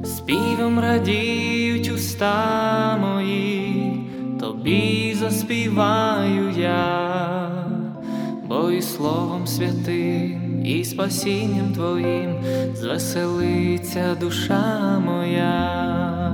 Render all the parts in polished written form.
Співом радіють уста мої, тобі заспіваю я, бо і словом святим, і спасінням твоїм звеселиться душа моя.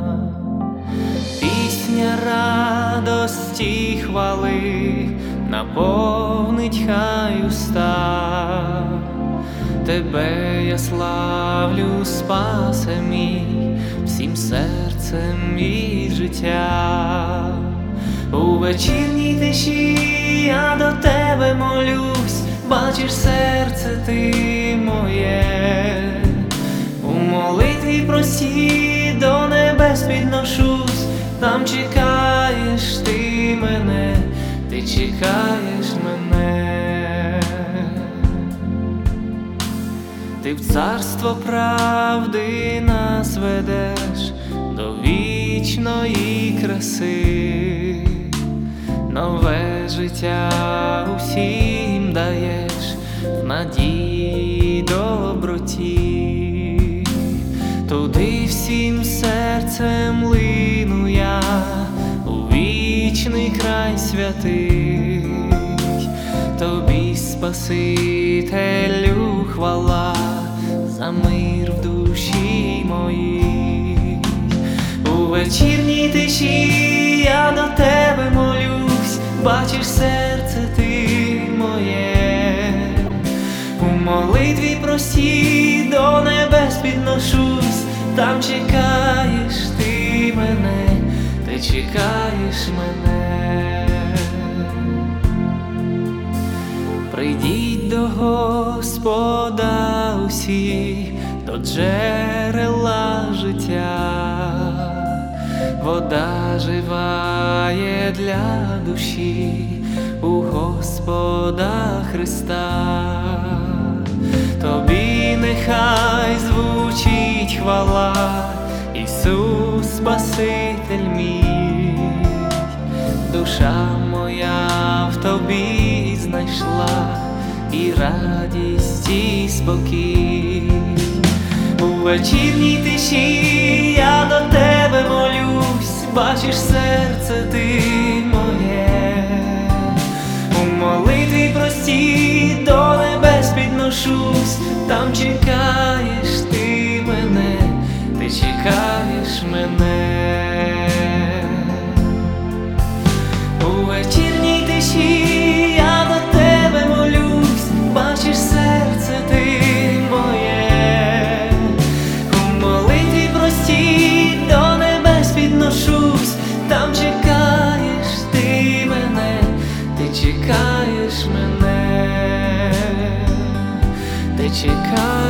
Пісня радості й хвали наповнить хай уста. Тебе я славлю, Спасе мій, всім серцем і життя. У вечірній тиші я до тебе молюсь, бачиш серце ти моє. У молитві простій до небес підношусь, там чекаєш ти мене, ти чекаєш мене. Ти в царство правди нас ведеш до вічної краси, нове життя усім даєш в надії доброті. Туди всім серцем лину я у вічний край святий. Тобі, Спасителю, хвала за мир в душі моїй. У вечірній тиші я до тебе молюсь, бачиш серце ти моє. У молитві простій до небес підношусь, там чекаєш ти мене, ти чекаєш мене. Прийдіть до Господа усі, до джерела життя. Вода жива є для душі у Господа Христа. Тобі нехай звучить хвала, Ісус Спаситель мій. Душа моя в тобі знайшла і радість, і спокій. У вечірній тиші я до тебе молюсь, бачиш серце ти моє. У молитві простій до небес підношусь, там чекаєш ти мене, ти чекаєш мене. У вечірній тиші я до тебе молюсь, бачиш серце ти моє. У молитві простій до небес підношусь, там чекаєш ти мене, ти чекаєш мене, ти чекаєш.